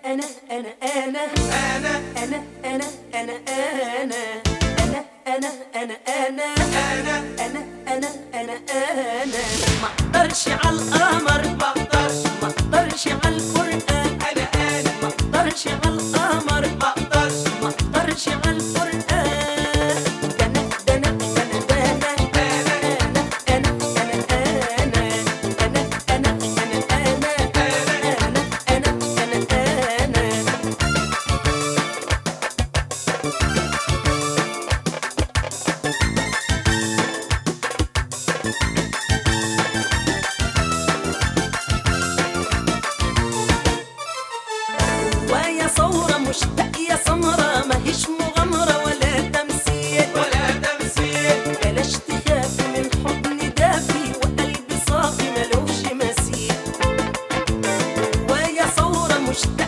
أنا أنا أنا أنا أنا أنا أنا أنا أنا أنا أنا أنا أنا أنا أنا أنا ما أقدرش على القمر، ما أقدرش على القرآن، ما أقدرش على القمر، ما أقدرش على القرآن. مشتاق يا سمرة ماهيش مغامرة ولا تمثيل، بلاش تخافي من حضن دافي وقلبي صافي ملوش مثيل. ويا ثورة مشتاق